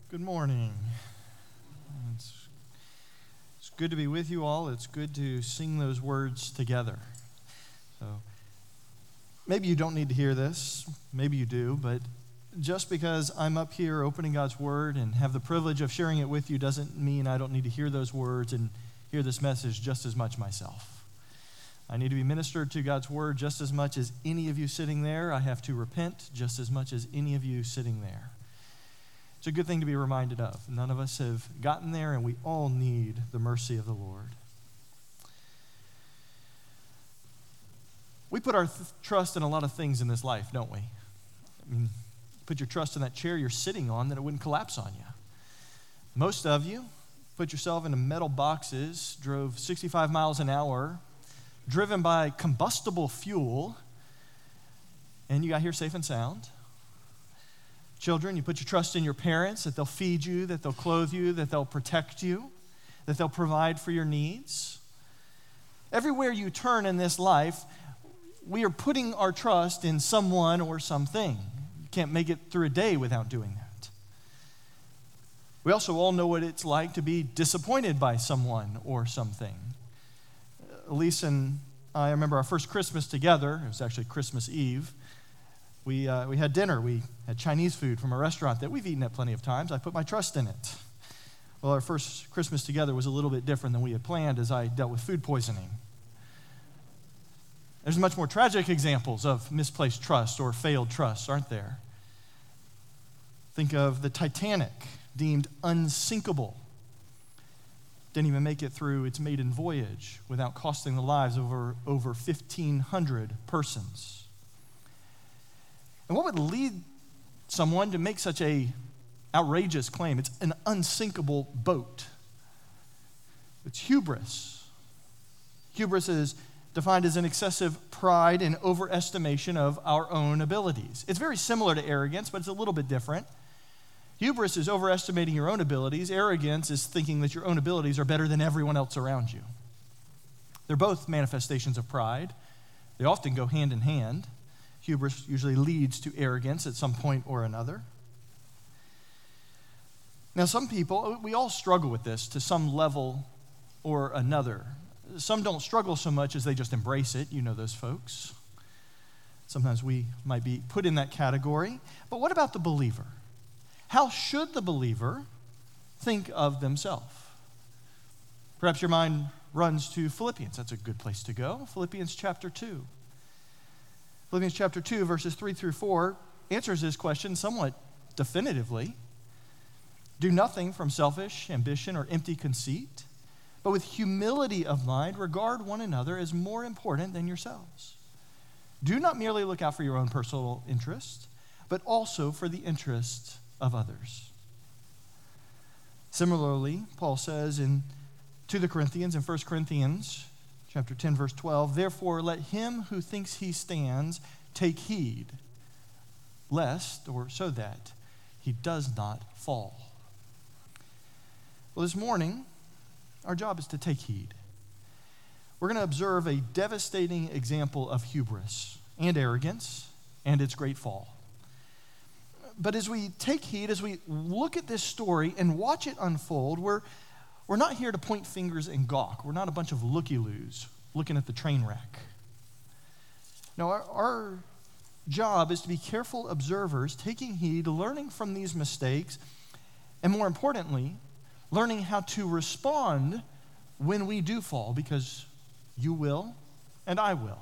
Good morning. It's good to be with you all. It's good to sing those words together. So maybe you don't need to hear this. Maybe you do, but just because I'm up here opening God's Word and have the privilege of sharing it with you doesn't mean I don't need to hear those words and hear this message just as much myself. I need to be ministered to God's Word just as much as any of you sitting there. I have to repent just as much as any of you sitting there. It's a good thing to be reminded of. None of us have gotten there, and we all need the mercy of the Lord. We put our trust in a lot of things in this life, don't we? I mean, put your trust in that chair you're sitting on, that it wouldn't collapse on you. Most of you put yourself into metal boxes, drove 65 miles an hour, driven by combustible fuel, and you got here safe and sound. Children, you put your trust in your parents, that they'll feed you, that they'll clothe you, that they'll protect you, that they'll provide for your needs. Everywhere you turn in this life, we are putting our trust in someone or something. You can't make it through a day without doing that. We also all know what it's like to be disappointed by someone or something. Elise and I remember our first Christmas together. It was actually Christmas Eve. We had dinner. We had Chinese food from a restaurant that we've eaten at plenty of times. I put my trust in it. Well, our first Christmas together was a little bit different than we had planned as I dealt with food poisoning. There's much more tragic examples of misplaced trust or failed trust, aren't there? Think of the Titanic, deemed unsinkable. Didn't even make it through its maiden voyage without costing the lives of over 1,500 persons. And what would lead someone to make such a outrageous claim? It's an unsinkable boat. It's hubris. Hubris is defined as an excessive pride and overestimation of our own abilities. It's very similar to arrogance, but it's a little bit different. Hubris is overestimating your own abilities. Arrogance is thinking that your own abilities are better than everyone else around you. They're both manifestations of pride. They often go hand in hand. Hubris usually leads to arrogance at some point or another. Now, some people, we all struggle with this to some level or another. Some don't struggle so much as they just embrace it. You know those folks. Sometimes we might be put in that category. But what about the believer? How should the believer think of themselves? Perhaps your mind runs to Philippians. That's a good place to go. Philippians chapter 2. Philippians chapter 2, verses 3 through 4, answers this question somewhat definitively. Do nothing from selfish ambition or empty conceit, but with humility of mind, regard one another as more important than yourselves. Do not merely look out for your own personal interest, but also for the interest of others. Similarly, Paul says to the Corinthians in 1 Corinthians chapter 10, verse 12, therefore let him who thinks he stands take heed, lest, or so that, he does not fall. Well, this morning, our job is to take heed. We're going to observe a devastating example of hubris and arrogance and its great fall. But as we take heed, as we look at this story and watch it unfold, we're not here to point fingers and gawk. We're not a bunch of looky-loos looking at the train wreck. No, our job is to be careful observers, taking heed, learning from these mistakes, and more importantly, learning how to respond when we do fall, because you will and I will.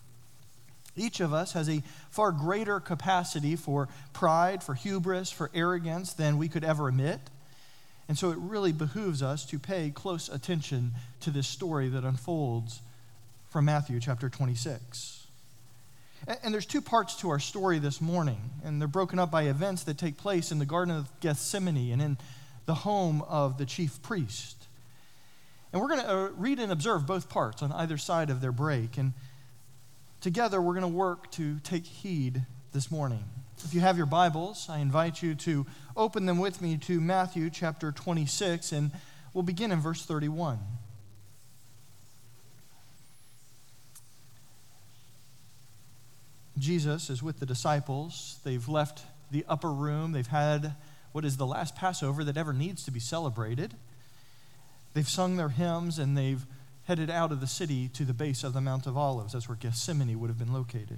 Each of us has a far greater capacity for pride, for hubris, for arrogance than we could ever admit. And so it really behooves us to pay close attention to this story that unfolds from Matthew chapter 26. And there's two parts to our story this morning, and they're broken up by events that take place in the Garden of Gethsemane and in the home of the chief priest. And we're going to read and observe both parts on either side of their break. And together we're going to work to take heed this morning. If you have your Bibles, I invite you to open them with me to Matthew chapter 26, and we'll begin in verse 31. Jesus is with the disciples. They've left the upper room. They've had what is the last Passover that ever needs to be celebrated. They've sung their hymns, and they've headed out of the city to the base of the Mount of Olives. That's where Gethsemane would have been located.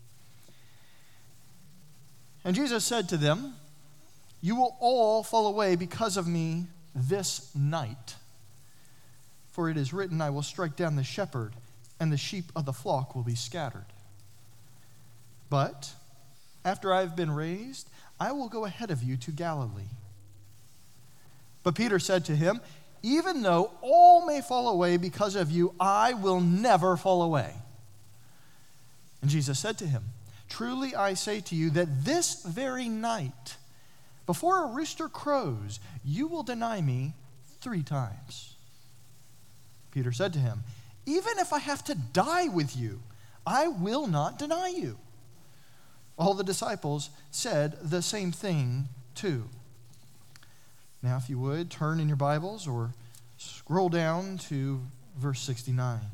And Jesus said to them, "You will all fall away because of me this night. For it is written, I will strike down the shepherd, and the sheep of the flock will be scattered. But after I have been raised, I will go ahead of you to Galilee." But Peter said to him, "Even though all may fall away because of you, I will never fall away." And Jesus said to him, "Truly I say to you that this very night, before a rooster crows, you will deny me 3 times." Peter said to him, "Even if I have to die with you, I will not deny you." All the disciples said the same thing too. Now, if you would, turn in your Bibles or scroll down to verse 69.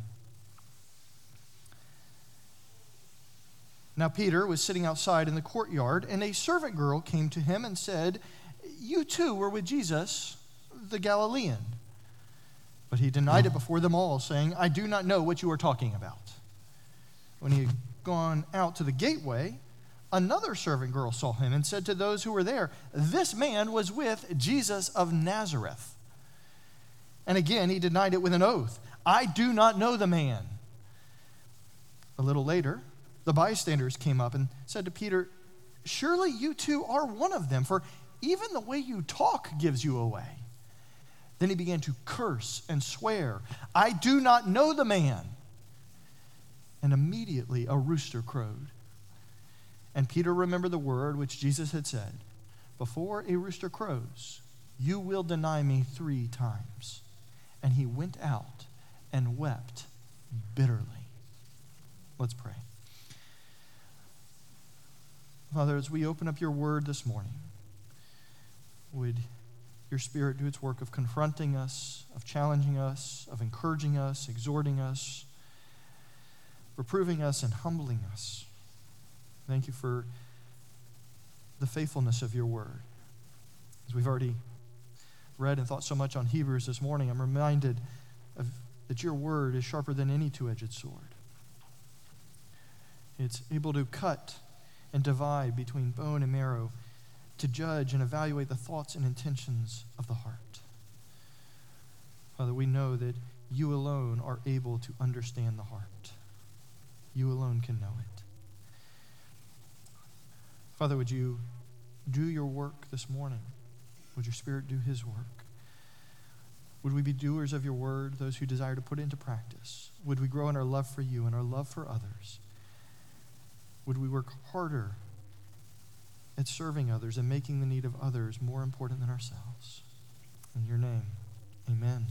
Now Peter was sitting outside in the courtyard, and a servant girl came to him and said, "You too were with Jesus, the Galilean." But he denied it before them all, saying, "I do not know what you are talking about." When he had gone out to the gateway, another servant girl saw him and said to those who were there, "This man was with Jesus of Nazareth." And again he denied it with an oath, "I do not know the man." A little later, the bystanders came up and said to Peter, "Surely you too are one of them, for even the way you talk gives you away." Then he began to curse and swear, "I do not know the man." And immediately a rooster crowed. And Peter remembered the word which Jesus had said, "Before a rooster crows, you will deny me 3 times." And he went out and wept bitterly. Let's pray. Father, as we open up your word this morning, would your Spirit do its work of confronting us, of challenging us, of encouraging us, exhorting us, reproving us, and humbling us. Thank you for the faithfulness of your word. As we've already read and thought so much on Hebrews this morning, I'm reminded that your word is sharper than any 2-edged sword. It's able to cut and divide between bone and marrow, to judge and evaluate the thoughts and intentions of the heart. Father, we know that you alone are able to understand the heart. You alone can know it. Father, would you do your work this morning? Would your Spirit do his work? Would we be doers of your word, those who desire to put it into practice? Would we grow in our love for you and our love for others? Would we work harder at serving others and making the need of others more important than ourselves? In your name, amen.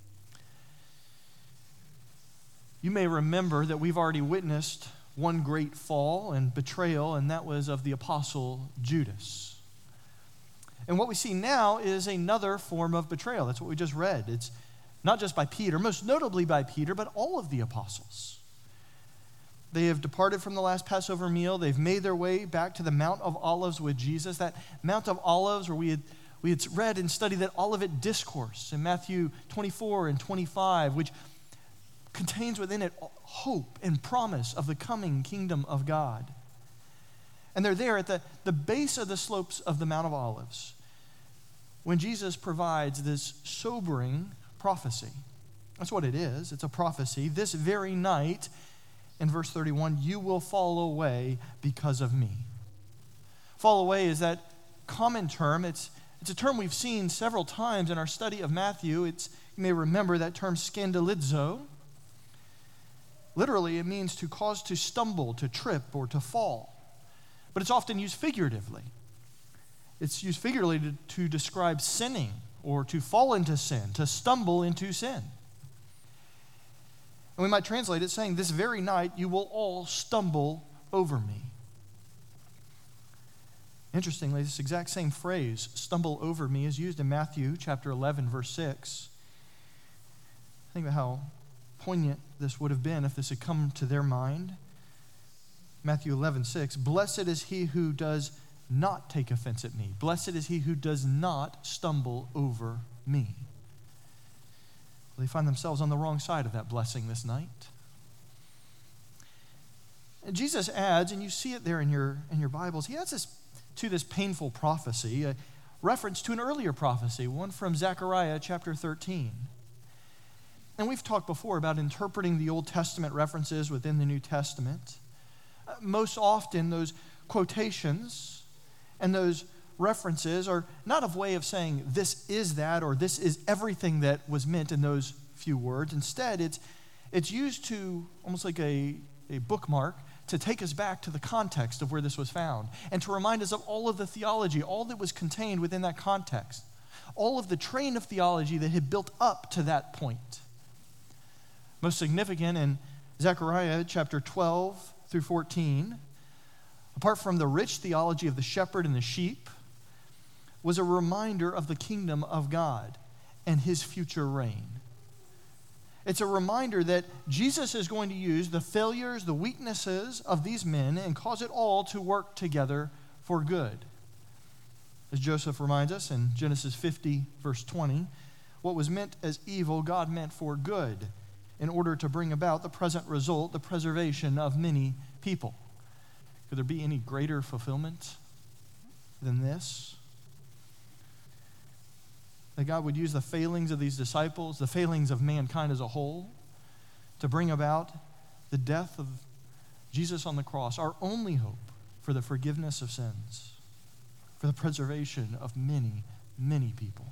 You may remember that we've already witnessed one great fall and betrayal, and that was of the apostle Judas. And what we see now is another form of betrayal. That's what we just read. It's not just by Peter, most notably by Peter, but all of the apostles. They have departed from the last Passover meal. They've made their way back to the Mount of Olives with Jesus. That Mount of Olives where we had read and studied that Olivet Discourse in Matthew 24 and 25, which contains within it hope and promise of the coming kingdom of God. And they're there at the base of the slopes of the Mount of Olives when Jesus provides this sobering prophecy. That's what it is. It's a prophecy. This very night, in verse 31, you will fall away because of me. Fall away is that common term. It's a term we've seen several times in our study of Matthew. You may remember that term scandalizo. Literally, it means to cause to stumble, to trip, or to fall. But it's often used figuratively. It's used figuratively to describe sinning or to fall into sin, to stumble into sin. And we might translate it saying, this very night you will all stumble over me. Interestingly, this exact same phrase, stumble over me, is used in Matthew chapter 11, verse 6. Think about how poignant this would have been if this had come to their mind. Matthew 11, 6, blessed is he who does not take offense at me. Blessed is he who does not stumble over me. They find themselves on the wrong side of that blessing this night. And Jesus adds, and you see it there in your Bibles, he adds this painful prophecy, a reference to an earlier prophecy, one from Zechariah chapter 13. And we've talked before about interpreting the Old Testament references within the New Testament. Most often those quotations and those references are not a way of saying this is that or this is everything that was meant in those few words. Instead, it's used to almost like a bookmark to take us back to the context of where this was found and to remind us of all of the theology, all that was contained within that context, all of the train of theology that had built up to that point. Most significant in Zechariah chapter 12 through 14, apart from the rich theology of the shepherd and the sheep, was a reminder of the kingdom of God and his future reign. It's a reminder that Jesus is going to use the failures, the weaknesses of these men and cause it all to work together for good. As Joseph reminds us in Genesis 50, verse 20, what was meant as evil, God meant for good in order to bring about the present result, the preservation of many people. Could there be any greater fulfillment than this? That God would use the failings of these disciples, the failings of mankind as a whole, to bring about the death of Jesus on the cross, our only hope for the forgiveness of sins, for the preservation of many, many people.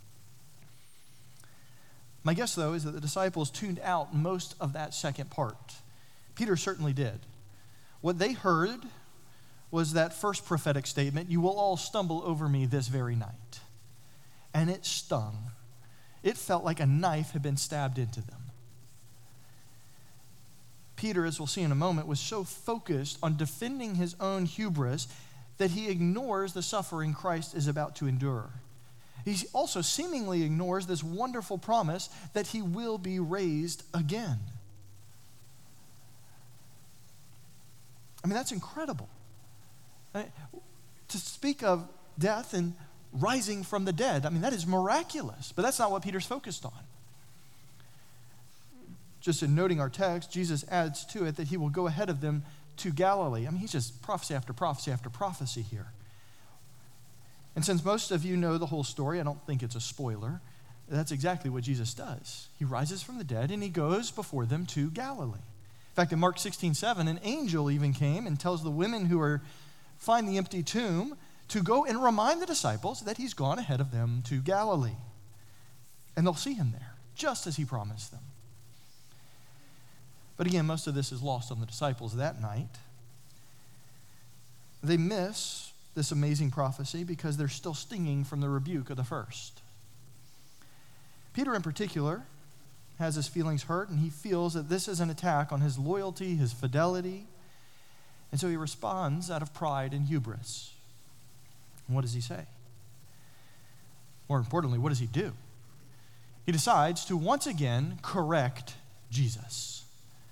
My guess, though, is that the disciples tuned out most of that second part. Peter certainly did. What they heard was that first prophetic statement, "You will all stumble over me this very night." And it stung. It felt like a knife had been stabbed into them. Peter, as we'll see in a moment, was so focused on defending his own hubris that he ignores the suffering Christ is about to endure. He also seemingly ignores this wonderful promise that he will be raised again. I mean, that's incredible. To speak of death and rising from the dead, I mean, that is miraculous, but that's not what Peter's focused on. Just in noting our text, Jesus adds to it that he will go ahead of them to Galilee. I mean, he's just prophecy after prophecy after prophecy here. And since most of you know the whole story, I don't think it's a spoiler, that's exactly what Jesus does. He rises from the dead and he goes before them to Galilee. In fact, in Mark 16:7, an angel even came and tells the women who find the empty tomb to go and remind the disciples that he's gone ahead of them to Galilee. And they'll see him there, just as he promised them. But again, most of this is lost on the disciples that night. They miss this amazing prophecy because they're still stinging from the rebuke of the first. Peter in particular has his feelings hurt, and he feels that this is an attack on his loyalty, his fidelity, and so he responds out of pride and hubris. And what does he say? More importantly, what does he do? He decides to once again correct Jesus.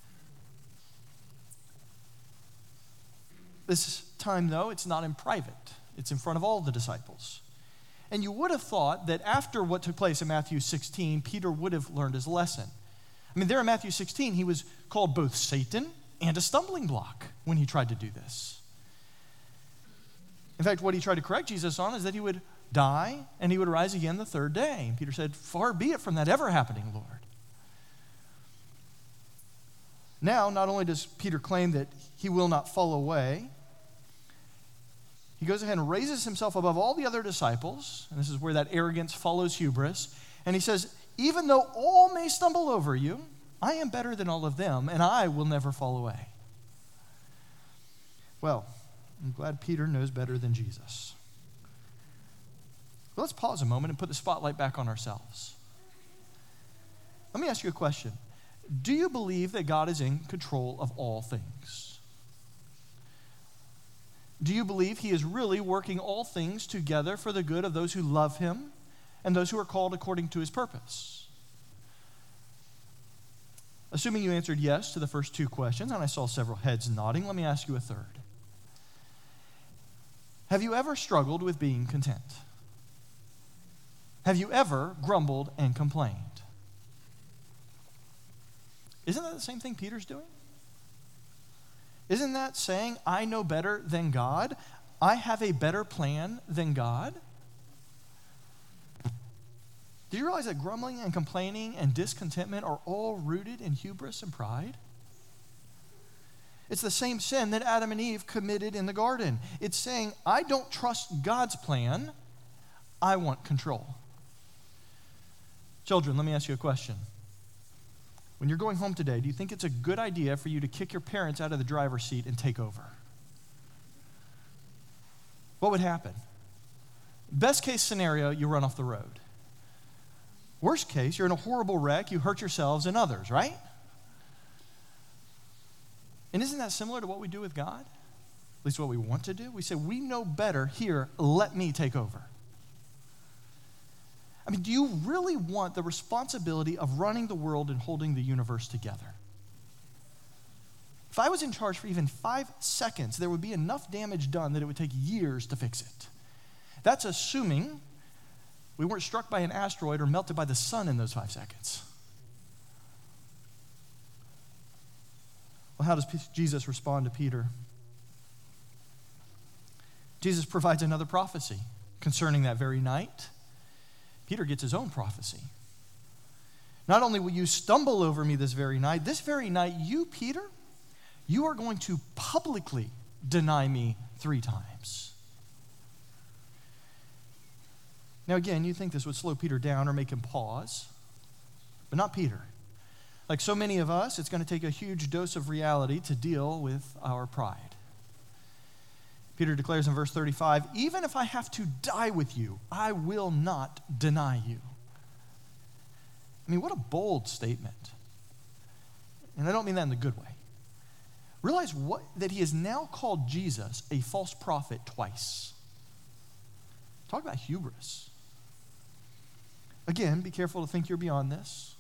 This time, though, it's not in private. It's in front of all the disciples. And you would have thought that after what took place in Matthew 16, Peter would have learned his lesson. I mean, there in Matthew 16, he was called both Satan and a stumbling block when he tried to do this. In fact, what he tried to correct Jesus on is that he would die and he would rise again the third day. And Peter said, "Far be it from that ever happening, Lord." Now, not only does Peter claim that he will not fall away, he goes ahead and raises himself above all the other disciples, and this is where that arrogance follows hubris, and he says, "Even though all may stumble over you, I am better than all of them, and I will never fall away." Well, I'm glad Peter knows better than Jesus. But let's pause a moment and put the spotlight back on ourselves. Let me ask you a question. Do you believe that God is in control of all things? Do you believe he is really working all things together for the good of those who love him and those who are called according to his purpose? Assuming you answered yes to the first two questions, and I saw several heads nodding, let me ask you a third. Have you ever struggled with being content? Have you ever grumbled and complained? Isn't that the same thing Peter's doing? Isn't that saying, I know better than God? I have a better plan than God? Do you realize that grumbling and complaining and discontentment are all rooted in hubris and pride? It's the same sin that Adam and Eve committed in the garden. It's saying, I don't trust God's plan. I want control. Children, let me ask you a question. When you're going home today, do you think it's a good idea for you to kick your parents out of the driver's seat and take over? What would happen? Best case scenario, you run off the road. Worst case, you're in a horrible wreck, you hurt yourselves and others, right? And isn't that similar to what we do with God? At least what we want to do. We say, we know better, here, let me take over. I mean, do you really want the responsibility of running the world and holding the universe together? If I was in charge for even 5 seconds, there would be enough damage done that it would take years to fix it. That's assuming we weren't struck by an asteroid or melted by the sun in those 5 seconds. Well, how does Jesus respond to Peter? Jesus provides another prophecy concerning that very night. Peter gets his own prophecy. Not only will you stumble over me this very night, you, Peter, you are going to publicly deny me 3 times. Now again, you think this would slow Peter down or make him pause, but not Peter. Like so many of us, it's going to take a huge dose of reality to deal with our pride. Peter declares in verse 35, even if I have to die with you, I will not deny you. I mean, what a bold statement. And I don't mean that in the good way. Realize that he has now called Jesus a false prophet twice. Talk about hubris. Again, be careful to think you're beyond this.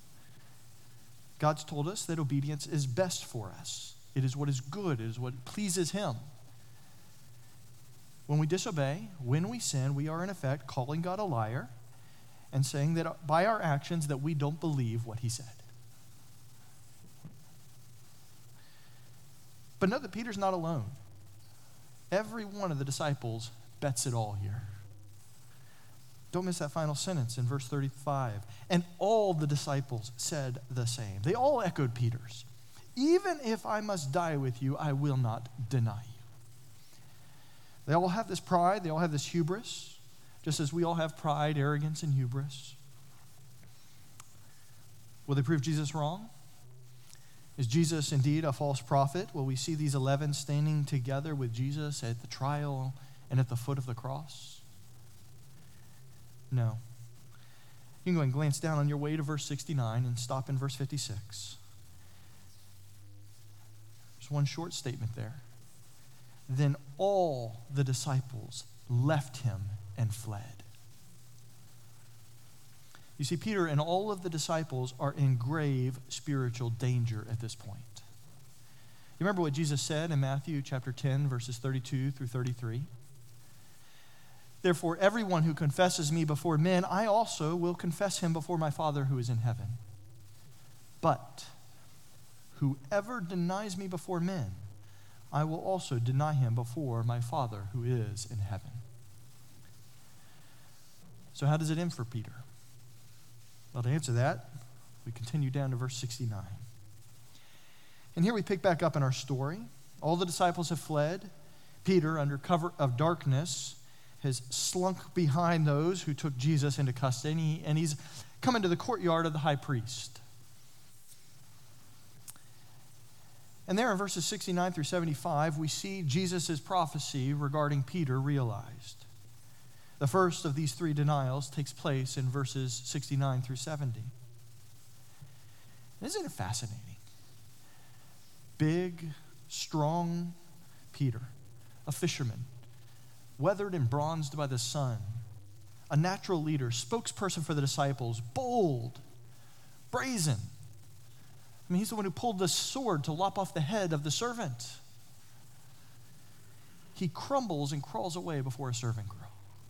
God's told us that obedience is best for us. It is what is good. It is what pleases him. When we disobey, when we sin, we are in effect calling God a liar and saying that by our actions that we don't believe what he said. But note that Peter's not alone. Every one of the disciples bets it all here. Don't miss that final sentence in verse 35. And all the disciples said the same. They all echoed Peter's. Even if I must die with you, I will not deny you. They all have this pride. They all have this hubris, just as we all have pride, arrogance, and hubris. Will they prove Jesus wrong? Is Jesus indeed a false prophet? Will we see these 11 standing together with Jesus at the trial and at the foot of the cross? No. You can go and glance down on your way to verse 69 and stop in verse 56. There's one short statement there. Then all the disciples left him and fled. You see, Peter and all of the disciples are in grave spiritual danger at this point. You remember what Jesus said in Matthew chapter 10, verses 32 through 33? Therefore, everyone who confesses me before men, I also will confess him before my Father who is in heaven. But whoever denies me before men, I will also deny him before my Father who is in heaven. So how does it end for Peter? Well, to answer that, we continue down to verse 69. And here we pick back up in our story. All the disciples have fled. Peter, under cover of darkness, has slunk behind those who took Jesus into custody, and he's come into the courtyard of the high priest. And there in verses 69 through 75, we see Jesus' prophecy regarding Peter realized. The first of these 3 denials takes place in verses 69 through 70. Isn't it fascinating? Big, strong Peter, a fisherman, weathered and bronzed by the sun, a natural leader, spokesperson for the disciples, bold, brazen. I mean, he's the one who pulled the sword to lop off the head of the servant. he crumbles and crawls away before a servant girl.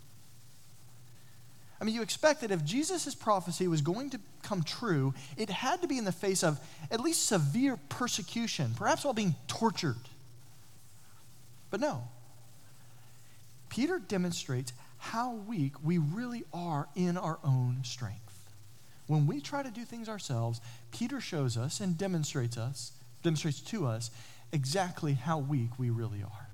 I mean, you expect that if Jesus' prophecy was going to come true, it had to be in the face of at least severe persecution, perhaps while being tortured. But no. Peter demonstrates how weak we really are in our own strength. When we try to do things ourselves, Peter shows us and demonstrates to us exactly how weak we really are.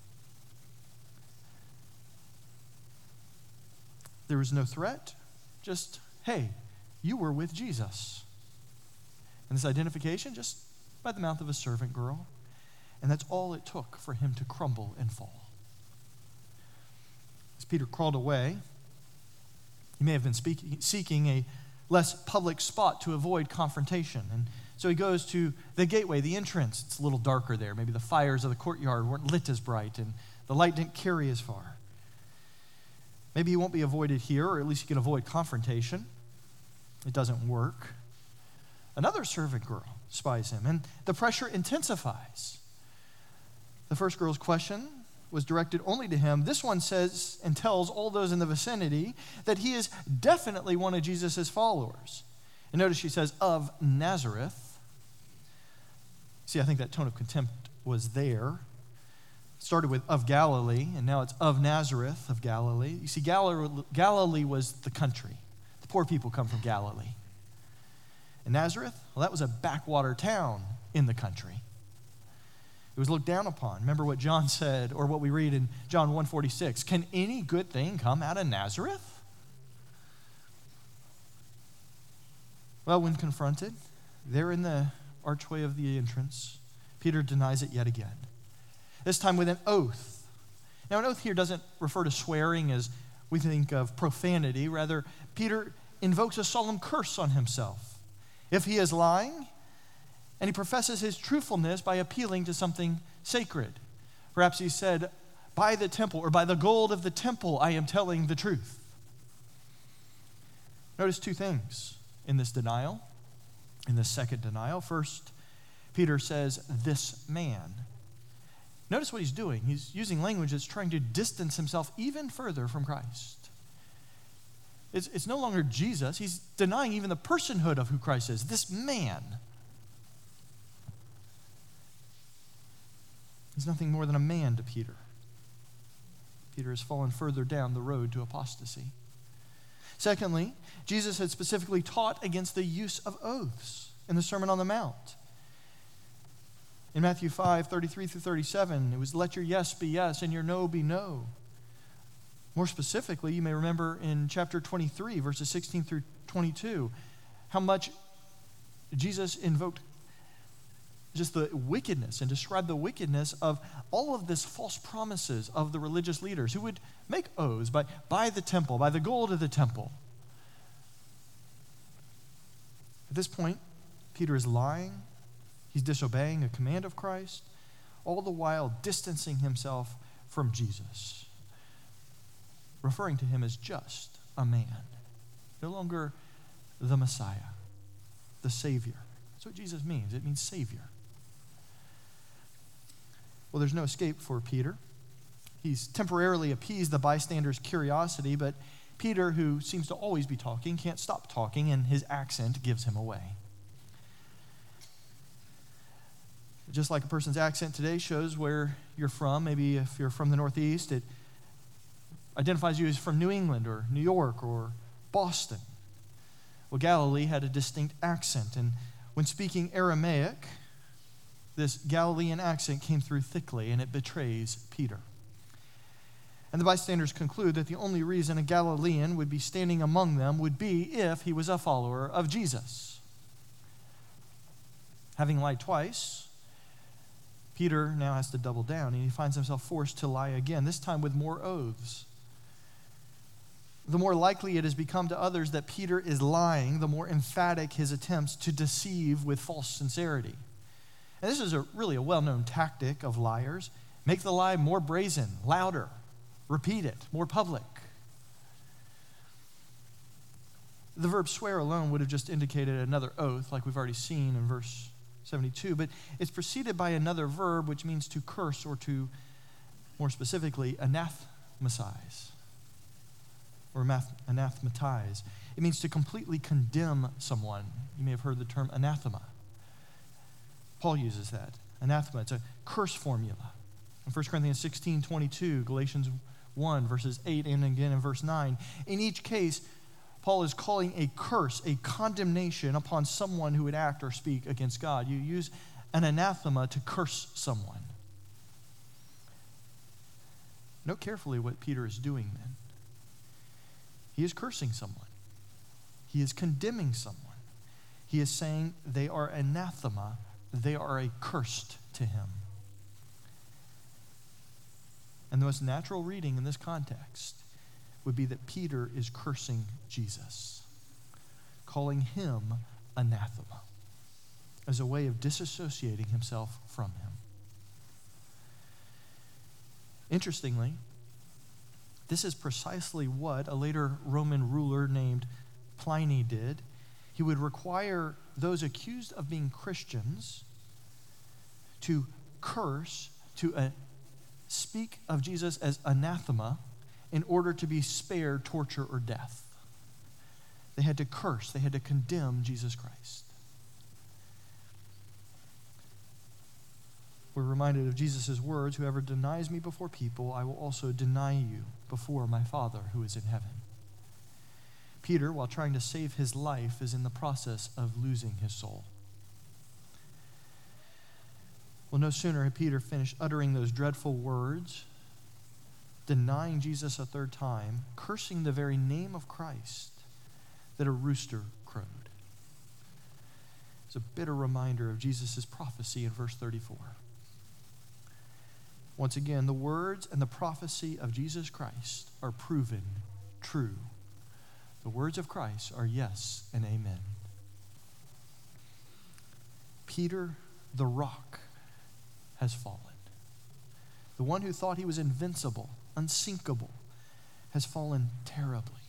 There was no threat, just, hey, you were with Jesus. And this identification just by the mouth of a servant girl. And that's all it took for him to crumble and fall. As Peter crawled away, he may have been seeking a less public spot to avoid confrontation. And so he goes to the gateway, the entrance. It's a little darker there. Maybe the fires of the courtyard weren't lit as bright and the light didn't carry as far. Maybe he won't be avoided here, or at least he can avoid confrontation. It doesn't work. Another servant girl spies him, and the pressure intensifies. The first girl's question was directed only to him. This one says and tells all those in the vicinity that he is definitely one of Jesus' followers. And notice she says, of Nazareth. See, I think that tone of contempt was there. Started with of Galilee, and now it's of Nazareth of Galilee. You see, Galilee was the country. The poor people come from Galilee. And Nazareth, well, that was a backwater town in the country. It was looked down upon. Remember what John said, or what we read in John 1:46. Can any good thing come out of Nazareth? Well, when confronted, there in the archway of the entrance, Peter denies it yet again. This time with an oath. Now, an oath here doesn't refer to swearing as we think of profanity. Rather, Peter invokes a solemn curse on himself. If he is lying, and he professes his truthfulness by appealing to something sacred. Perhaps he said, by the temple, or by the gold of the temple, I am telling the truth. Notice two things in this denial, in this second denial. First, Peter says, this man. Notice what he's doing. He's using language that's trying to distance himself even further from Christ. It's no longer Jesus. He's denying even the personhood of who Christ is. This man. He's nothing more than a man to Peter. Peter has fallen further down the road to apostasy. Secondly, Jesus had specifically taught against the use of oaths in the Sermon on the Mount. In Matthew 5:33-37, it was let your yes be yes and your no be no. More specifically, you may remember in chapter 23, verses 16-22, how much Jesus invoked just the wickedness and described the wickedness of all of this false promises of the religious leaders who would make oaths by the temple, by the gold of the temple. At this point, Peter is lying. He's disobeying a command of Christ, all the while distancing himself from Jesus, referring to him as just a man, no longer the Messiah, the Savior. That's what Jesus means. It means Savior. Well, there's no escape for Peter. He's temporarily appeased the bystanders' curiosity, but Peter, who seems to always be talking, can't stop talking, and his accent gives him away. Just like a person's accent today shows where you're from, maybe if you're from the Northeast, it identifies you as from New England or New York or Boston. Well, Galilee had a distinct accent, and when speaking Aramaic, this Galilean accent came through thickly, and it betrays Peter. And the bystanders conclude that the only reason a Galilean would be standing among them would be if he was a follower of Jesus. Having lied twice, Peter now has to double down, and he finds himself forced to lie again, this time with more oaths. The more likely it has become to others that Peter is lying, the more emphatic his attempts to deceive with false sincerity. And this is really a well-known tactic of liars. Make the lie more brazen, louder, repeat it, more public. The verb swear alone would have just indicated another oath, like we've already seen in verse 72, but it's preceded by another verb which means to curse or to More specifically, anathematize, or anathematize. It means to completely condemn someone. You may have heard the term anathema. Paul uses that. Anathema, it's a curse formula. In 1 Corinthians 16:22, Galatians 1, verses 8, and again in verse 9. In each case, Paul is calling a curse, a condemnation upon someone who would act or speak against God. You use an anathema to curse someone. Note carefully what Peter is doing then. He is cursing someone. He is condemning someone. He is saying they are anathema. They are accursed to him. And the most natural reading in this context would be that Peter is cursing Jesus, calling him anathema as a way of disassociating himself from him. Interestingly, this is precisely what a later Roman ruler named Pliny did. He would require those accused of being Christians to curse, to speak of Jesus as anathema in order to be spared torture or death. They had to curse, they had to condemn Jesus Christ. We're reminded of Jesus' words, "Whoever denies me before people, I will also deny you before my Father who is in heaven." Peter, while trying to save his life, is in the process of losing his soul. Well, no sooner had Peter finished uttering those dreadful words, denying Jesus a third time, cursing the very name of Christ, that a rooster crowed. It's a bitter reminder of Jesus' prophecy in verse 34. Once again, the words and the prophecy of Jesus Christ are proven true. The words of Christ are yes and amen. Peter, the rock, has fallen. The one who thought he was invincible, unsinkable, has fallen terribly.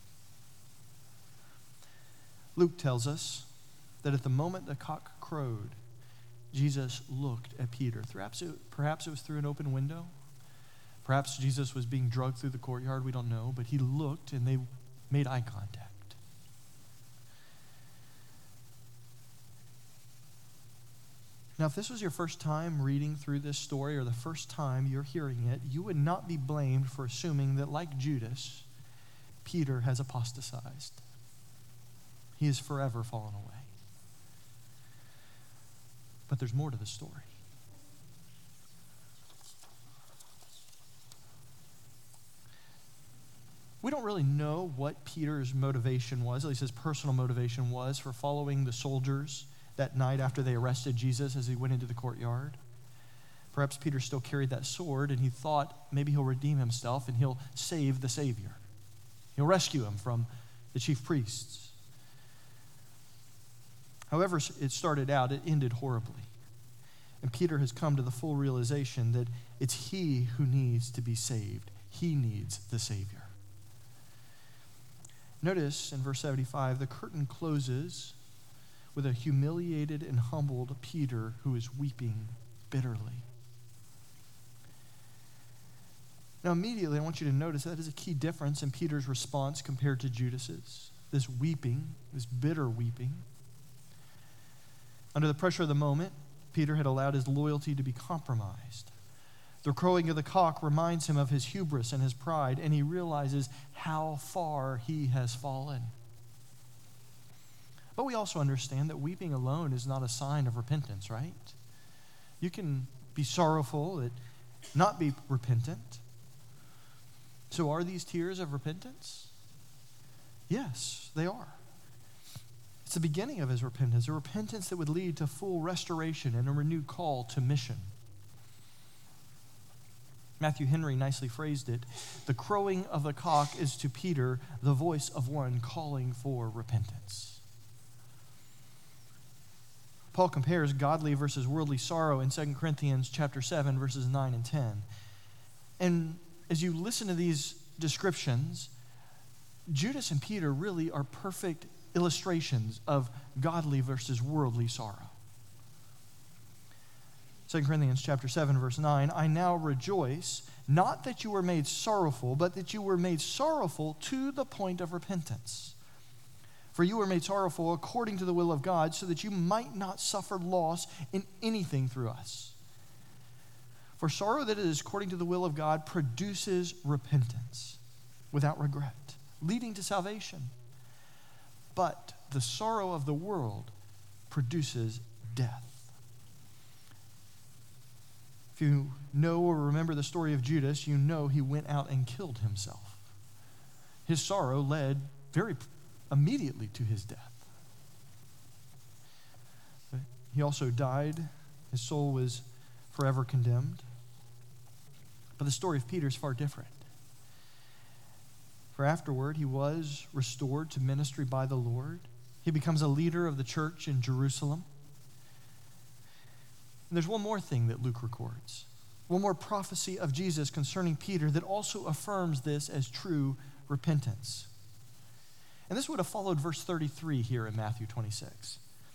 Luke tells us that at the moment the cock crowed, Jesus looked at Peter. Perhaps it was through an open window. Perhaps Jesus was being drugged through the courtyard. We don't know. But he looked and they made eye contact. Now, if this was your first time reading through this story or the first time you're hearing it, you would not be blamed for assuming that, like Judas, Peter has apostatized. He has forever fallen away. But there's more to the story. We don't really know what Peter's motivation was, at least his personal motivation was, for following the soldiers that night after they arrested Jesus as he went into the courtyard. Perhaps Peter still carried that sword and he thought maybe he'll redeem himself and he'll save the Savior. He'll rescue him from the chief priests. However it started out, it ended horribly. And Peter has come to the full realization that it's he who needs to be saved. He needs the Savior. Notice in verse 75, the curtain closes with a humiliated and humbled Peter who is weeping bitterly. Now immediately I want you to notice that is a key difference in Peter's response compared to Judas's. This weeping, this bitter weeping. Under the pressure of the moment, Peter had allowed his loyalty to be compromised. The crowing of the cock reminds him of his hubris and his pride, and he realizes how far he has fallen. But we also understand that weeping alone is not a sign of repentance, right? You can be sorrowful and not be repentant. So are these tears of repentance? Yes, they are. It's the beginning of his repentance, a repentance that would lead to full restoration and a renewed call to mission. Matthew Henry nicely phrased it. The crowing of the cock is to Peter the voice of one calling for repentance. Paul compares godly versus worldly sorrow in 2 Corinthians chapter 7, verses 9 and 10. And as you listen to these descriptions, Judas and Peter really are perfect illustrations of godly versus worldly sorrow. 2 Corinthians chapter 7, verse 9, I now rejoice, not that you were made sorrowful, but that you were made sorrowful to the point of repentance. For you were made sorrowful according to the will of God, so that you might not suffer loss in anything through us. For sorrow that is according to the will of God produces repentance without regret, leading to salvation. But the sorrow of the world produces death. If you know or remember the story of Judas, you know he went out and killed himself. His sorrow led very immediately to his death. He also died. His soul was forever condemned. But the story of Peter is far different. For afterward, he was restored to ministry by the Lord. He becomes a leader of the church in Jerusalem. And there's one more thing that Luke records, one more prophecy of Jesus concerning Peter that also affirms this as true repentance. And this would have followed verse 33 here in Matthew 26.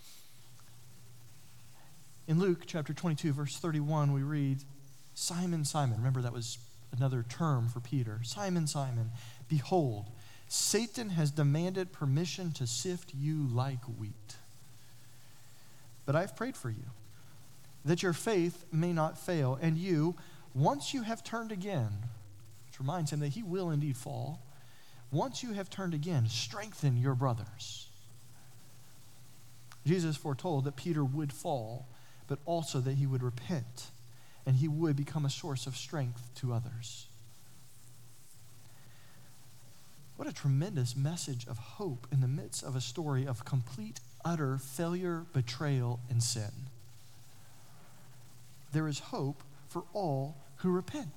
In Luke chapter 22, verse 31, we read, Simon, Simon, remember that was another term for Peter. Simon, Simon, behold, Satan has demanded permission to sift you like wheat. But I've prayed for you, that your faith may not fail, and you, once you have turned again, which reminds him that he will indeed fall, once you have turned again, strengthen your brothers. Jesus foretold that Peter would fall, but also that he would repent, and he would become a source of strength to others. What a tremendous message of hope in the midst of a story of complete, utter failure, betrayal, and sin. There is hope for all who repent.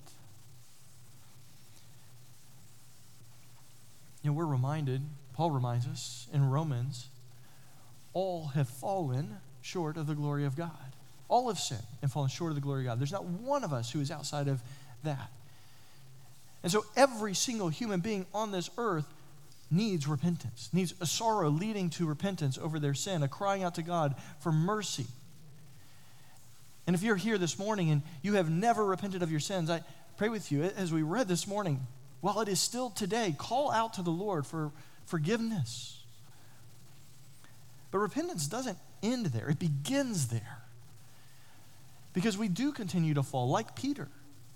You know, we're reminded, Paul reminds us in Romans, all have fallen short of the glory of God. All have sinned and fallen short of the glory of God. There's not one of us who is outside of that. And so every single human being on this earth needs repentance, needs a sorrow leading to repentance over their sin, a crying out to God for mercy. And if you're here this morning and you have never repented of your sins, I pray with you, as we read this morning, while it is still today, call out to the Lord for forgiveness. But repentance doesn't end there. It begins there. Because we do continue to fall, like Peter.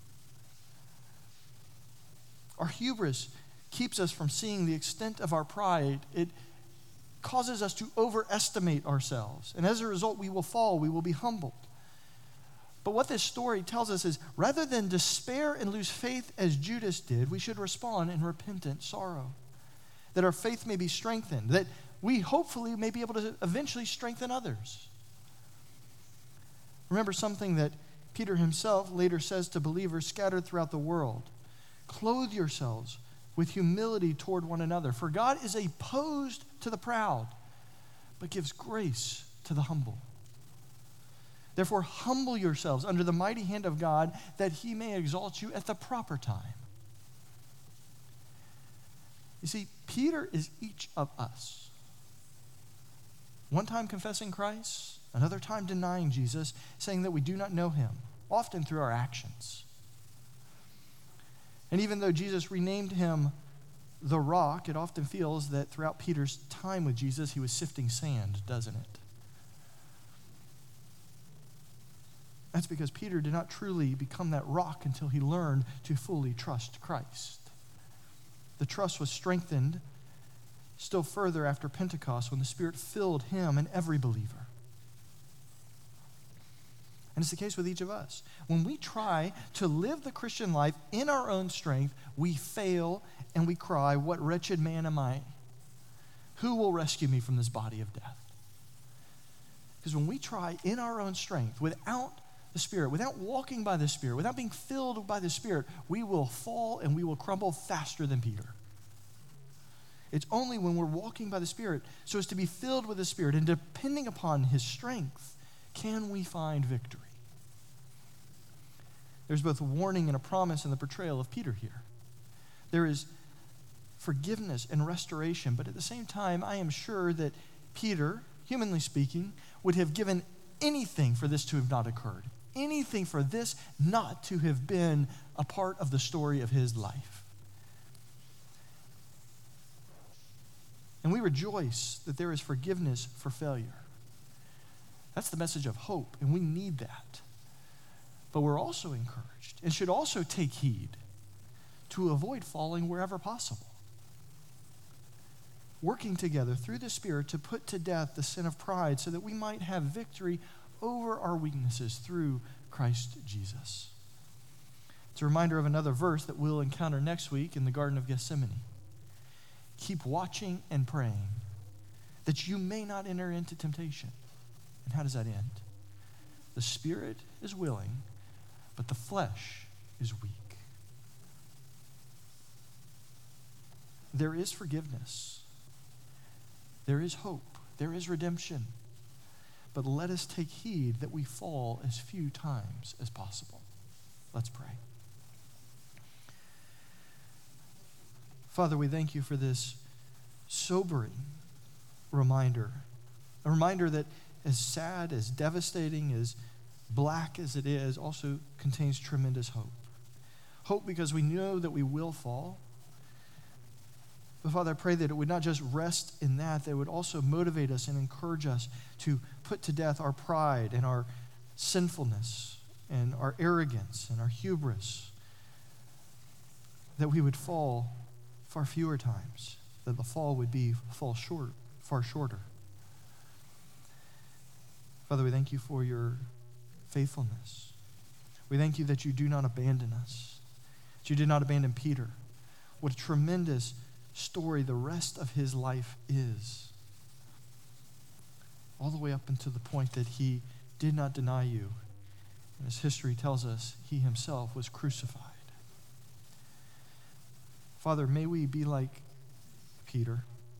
Our hubris keeps us from seeing the extent of our pride. It causes us to overestimate ourselves. And as a result, we will fall, we will be humbled. But what this story tells us is, rather than despair and lose faith as Judas did, we should respond in repentant sorrow. That our faith may be strengthened, that we hopefully may be able to eventually strengthen others. Remember something that Peter himself later says to believers scattered throughout the world. Clothe yourselves with humility toward one another, for God is opposed to the proud, but gives grace to the humble. Therefore, humble yourselves under the mighty hand of God, that he may exalt you at the proper time. You see, Peter is each of us. One time confessing Christ, another time denying Jesus, saying that we do not know him, often through our actions. And even though Jesus renamed him the Rock, it often feels that throughout Peter's time with Jesus, he was sifting sand, doesn't it? That's because Peter did not truly become that rock until he learned to fully trust Christ. The trust was strengthened still further after Pentecost, when the Spirit filled him and every believer. And it's the case with each of us. When we try to live the Christian life in our own strength, we fail and we cry, "What wretched man am I? Who will rescue me from this body of death?" Because when we try in our own strength, without the Spirit, without walking by the Spirit, without being filled by the Spirit, we will fall and we will crumble faster than Peter. It's only when we're walking by the Spirit, so as to be filled with the Spirit and depending upon his strength, can we find victory. There's both a warning and a promise in the portrayal of Peter here. There is forgiveness and restoration, but at the same time, I am sure that Peter, humanly speaking, would have given anything for this to have not occurred. anything for this not to have been a part of the story of his life. And we rejoice that there is forgiveness for failure. That's the message of hope, and we need that. But we're also encouraged and should also take heed to avoid falling wherever possible. Working together through the Spirit to put to death the sin of pride so that we might have victory over our weaknesses through Christ Jesus. It's a reminder of another verse that we'll encounter next week in the Garden of Gethsemane. Keep watching and praying that you may not enter into temptation. And how does that end? The spirit is willing, but the flesh is weak. There is forgiveness. There is hope. There is redemption. But let us take heed that we fall as few times as possible. Let's pray. Father, we thank you for this sobering reminder. A reminder that as sad, as devastating, as black as it is, also contains tremendous hope. Hope because we know that we will fall. But Father, I pray that it would not just rest in that, it would also motivate us and encourage us to put to death our pride and our sinfulness and our arrogance and our hubris, that we would fall far fewer times, that the fall would be far shorter. Father, we thank you for your faithfulness. We thank you that you do not abandon us, that you did not abandon Peter. What a tremendous story the rest of his life is. All the way up until the point that he did not deny you. And as history tells us, he himself was crucified. Father, may we be like Peter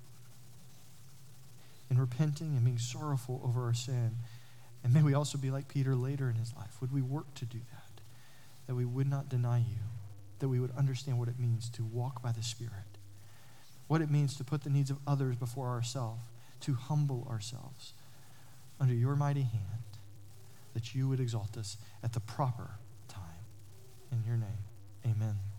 in repenting and being sorrowful over our sin. And may we also be like Peter later in his life. Would we work to do that? That we would not deny you. That we would understand what it means to walk by the Spirit. What it means to put the needs of others before ourselves. To humble ourselves under your mighty hand. That you would exalt us at the proper time. In your name, amen.